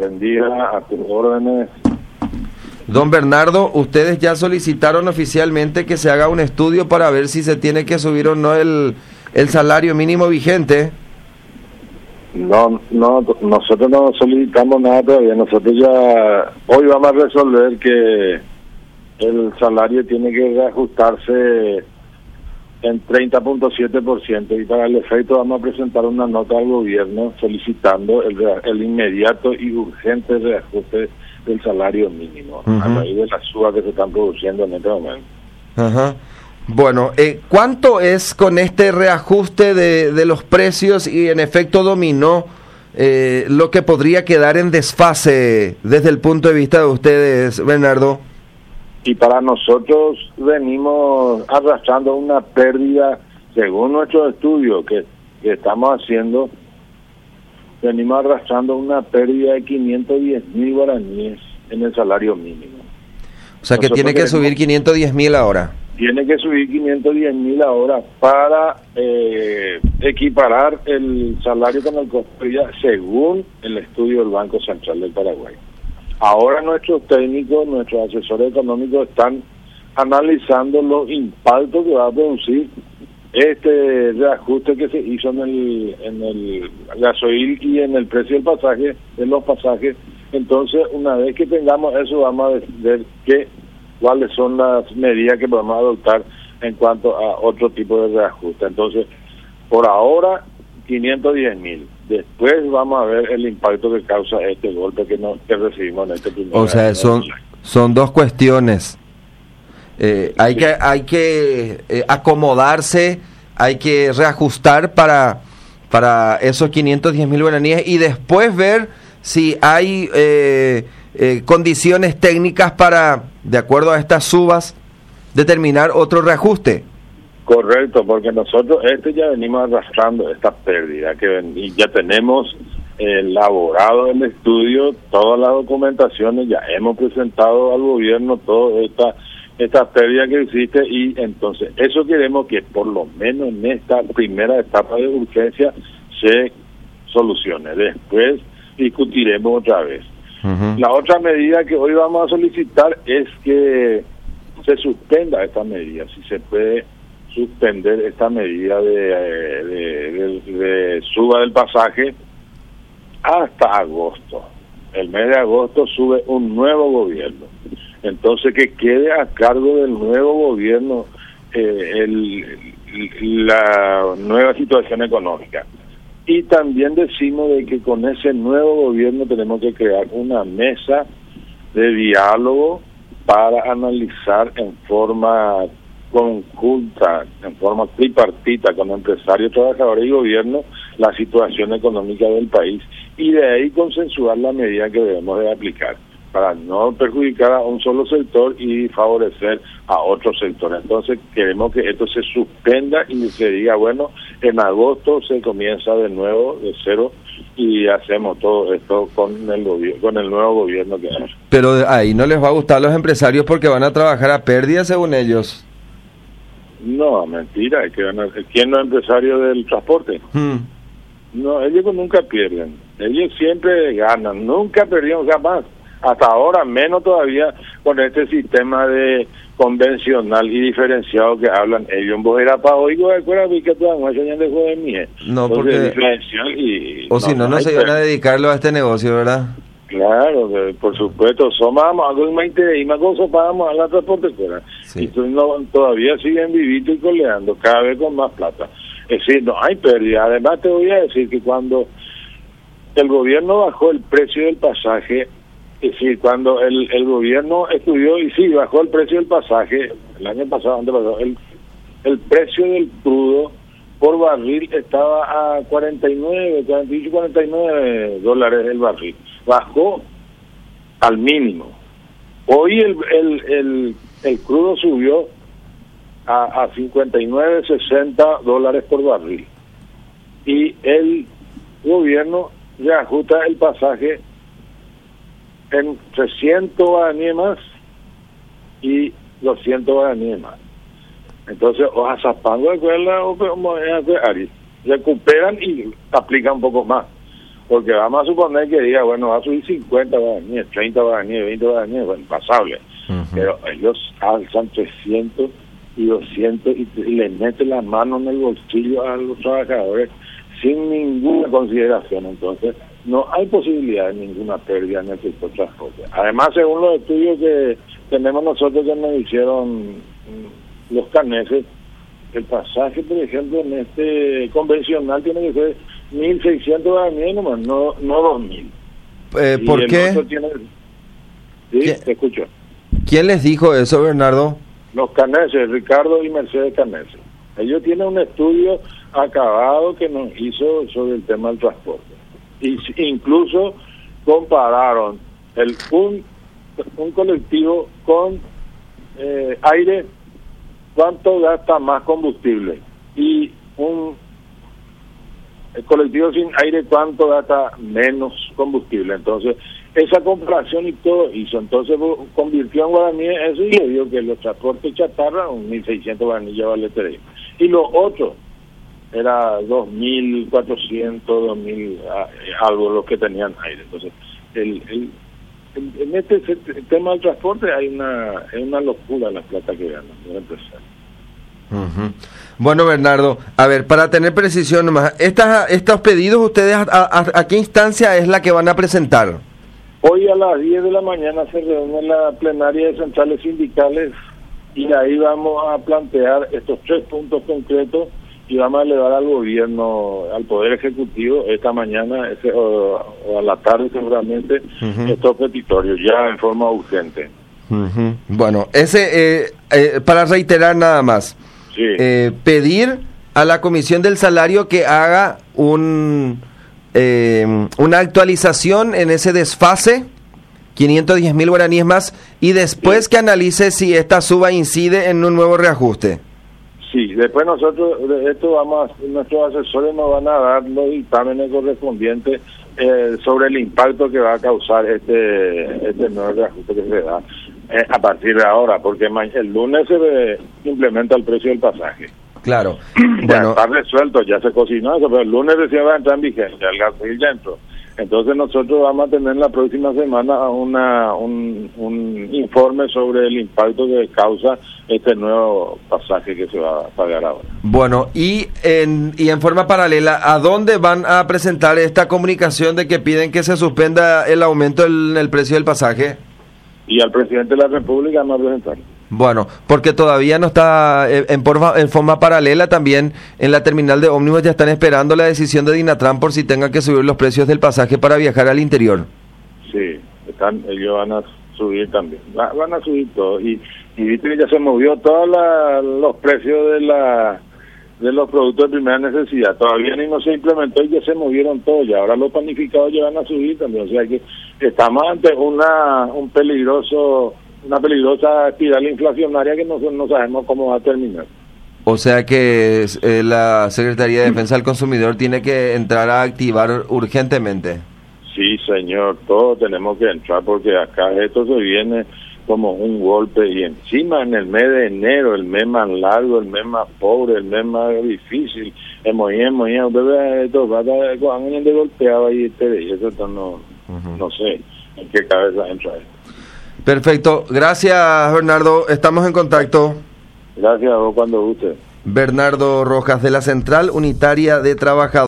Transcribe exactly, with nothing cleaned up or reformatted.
Buen día, a tus órdenes. Don Bernardo, ustedes ya solicitaron oficialmente que se haga un estudio para ver si se tiene que subir o no el, el salario mínimo vigente. No, no, nosotros no solicitamos nada todavía. Nosotros ya hoy vamos a resolver que el salario tiene que reajustarse en treinta punto siete por ciento y para el efecto vamos a presentar una nota al gobierno solicitando el, el inmediato y urgente reajuste del salario mínimo, uh-huh, a raíz de las subas que se están produciendo en este momento. Ajá. Bueno, eh, ¿cuánto es con este reajuste de, de los precios y en efecto dominó eh, lo que podría quedar en desfase desde el punto de vista de ustedes, Bernardo? Y para nosotros venimos arrastrando una pérdida, según nuestro estudio que, que estamos haciendo, venimos arrastrando una pérdida de quinientos diez mil guaraníes en el salario mínimo. O sea que Nosotros tiene que queremos, subir quinientos diez mil ahora. Tiene que subir quinientos diez mil ahora para eh, equiparar el salario con el costo de vida según el estudio del Banco Central del Paraguay. Ahora nuestros técnicos, nuestros asesores económicos están analizando los impactos que va a producir este reajuste que se hizo en el en el gasoil y en el precio del pasaje, de los pasajes. Entonces, una vez que tengamos eso, vamos a ver qué, cuáles son las medidas que podemos adoptar en cuanto a otro tipo de reajuste. Entonces, por ahora, quinientos diez mil. Después vamos a ver el impacto que causa este golpe que, no, que recibimos en este primer año. O sea, son, son dos cuestiones. Eh, hay que hay que eh, acomodarse, hay que reajustar para para esos quinientos diez mil guaraníes y después ver si hay eh, eh, condiciones técnicas para, de acuerdo a estas subas, determinar otro reajuste. Correcto, porque nosotros este ya venimos arrastrando esta pérdida que ven, y ya tenemos elaborado el estudio, todas las documentaciones, ya hemos presentado al gobierno toda esta esta pérdida que existe y entonces eso queremos que por lo menos en esta primera etapa de urgencia se solucione. Después discutiremos otra vez. Uh-huh. La otra medida que hoy vamos a solicitar es que se suspenda esta medida, si se puede suspender esta medida de, de, de, de suba del pasaje hasta agosto. El mes de agosto sube un nuevo gobierno. Entonces que quede a cargo del nuevo gobierno eh, el, la nueva situación económica. Y también decimos de que con ese nuevo gobierno tenemos que crear una mesa de diálogo para analizar en forma conjunta, en forma tripartita con empresarios, trabajadores y gobierno la situación económica del país y de ahí consensuar la medida que debemos de aplicar para no perjudicar a un solo sector y favorecer a otro sector. Entonces queremos que esto se suspenda y se diga, bueno, en agosto se comienza de nuevo, de cero, y hacemos todo esto con el gobierno, con el nuevo gobierno que hay. Pero ahí no les va a gustar a los empresarios porque van a trabajar a pérdida según ellos. No, mentira, es que van a, ¿quién no es empresario del transporte? Hmm. No, ellos nunca pierden, ellos siempre ganan, nunca perdieron jamás. Hasta ahora, menos todavía con este sistema de convencional y diferenciado que hablan ellos. En voz era para hoy, que todas de joven. No, porque diferencial y o si no, no, no se iban a dedicarlo a este negocio, ¿verdad? Claro, por supuesto. Somos algo más interés y más cosas pagamos a la transportadora. Sí. Y no, todavía siguen vivitos y coleando, cada vez con más plata. Es decir, no hay pérdida. Además, te voy a decir que cuando el gobierno bajó el precio del pasaje, es decir, cuando el, el gobierno estudió y sí, bajó el precio del pasaje, el año pasado, antes pasado, el, el precio del crudo por barril estaba a cuarenta y nueve, cuarenta y ocho, cuarenta y nueve dólares el barril. Bajó al mínimo. Hoy el, el, el, el crudo subió a, a cincuenta y nueve, sesenta dólares por barril. Y el gobierno reajusta el pasaje en trescientos guaraníes más y doscientos guaraníes más. Entonces, o a Zapango de Cuela o Ari recuperan y aplican un poco más. porque vamos a suponer que diga, bueno, va a subir cincuenta guaraníes, treinta guaraníes, veinte guaraníes, bueno, pasable. Uh-huh. Pero ellos alzan trescientos y doscientos y, y le meten la mano en el bolsillo a los trabajadores sin ninguna consideración. Entonces, no hay posibilidad de ninguna pérdida en el sector transporte. Además, según los estudios que tenemos nosotros que nos hicieron los caneses, el pasaje, por ejemplo, en este convencional tiene que ser mil seiscientos guaraníes nomás, no, no dos mil. Eh, ¿Por qué? Tiene... Sí, te escucho. ¿Quién les dijo eso, Bernardo? Los caneses, Ricardo y Mercedes Caneses. Ellos tienen un estudio acabado que nos hizo sobre el tema del transporte. Y incluso compararon el un, un colectivo con eh, aire, cuánto gasta más combustible, y un el colectivo sin aire cuánto gasta menos combustible. Entonces esa comparación y todo hizo, entonces convirtió en guaraníes eso, y le digo que los transportes chatarra un mil seiscientos guaraníes ya vale tres, y los otros era dos mil cuatrocientos, dos mil algo los que tenían aire. Entonces el, el, el en este el tema del transporte hay una es una locura la plata que ganan los empresarios. Uh-huh. Bueno, Bernardo, a ver, para tener precisión nomás, estas, estos pedidos, ¿ustedes a, a, a qué instancia es la que van a presentar? Hoy a las diez de la mañana se reúne la plenaria de centrales sindicales y ahí vamos a plantear estos tres puntos concretos y vamos a elevar al gobierno, al Poder Ejecutivo, esta mañana ese, o, o a la tarde seguramente, uh-huh. estos petitorios, ya en forma urgente. Uh-huh. Bueno, ese eh, eh, para reiterar nada más. Sí. Eh, pedir a la Comisión del Salario que haga un eh, una actualización en ese desfase, quinientos diez mil guaraníes más, y después sí. que analice si esta suba incide en un nuevo reajuste. Sí, después nosotros, de esto vamos a, nuestros asesores nos van a dar los dictámenes correspondientes eh, sobre el impacto que va a causar este este nuevo reajuste que se da eh, a partir de ahora, porque el lunes se implementa el precio del pasaje. Claro. Ya bueno. Está resuelto, ya se cocinó eso, pero el lunes recién va a entrar en vigencia, el gasoil ya entró. Entonces nosotros vamos a tener la próxima semana una un, un informe sobre el impacto que causa este nuevo pasaje que se va a pagar ahora. Bueno, y en, y en forma paralela, ¿a dónde van a presentar esta comunicación de que piden que se suspenda el aumento del el precio del pasaje? Y al presidente de la República vamos a presentar. Bueno, porque todavía no está en forma, en forma paralela también en la terminal de ómnibus ya están esperando la decisión de Dinatran por si tengan que subir los precios del pasaje para viajar al interior. Sí, están ellos van a subir también, Va, van a subir todo y, y viste que ya se movió todos los precios de la de los productos de primera necesidad, todavía ni no se implementó y ya se movieron todos, y ahora los panificados ya van a subir también, o sea que estamos ante una un peligroso una peligrosa espiral inflacionaria que no, no sabemos cómo va a terminar. O sea que eh, la Secretaría de Defensa del Consumidor tiene que entrar a activar urgentemente. Sí, señor, todos tenemos que entrar porque acá esto se viene como un golpe y encima en el mes de enero, el mes más largo, el mes más pobre, el mes más difícil, hemos ido, hemos ido, bebé, esto va a estar de golpeado y eso no, uh-huh. no sé en qué cabeza entra esto. Perfecto, gracias Bernardo, estamos en contacto. Gracias a vos cuando guste. Bernardo Rojas de la Central Unitaria de Trabajadores.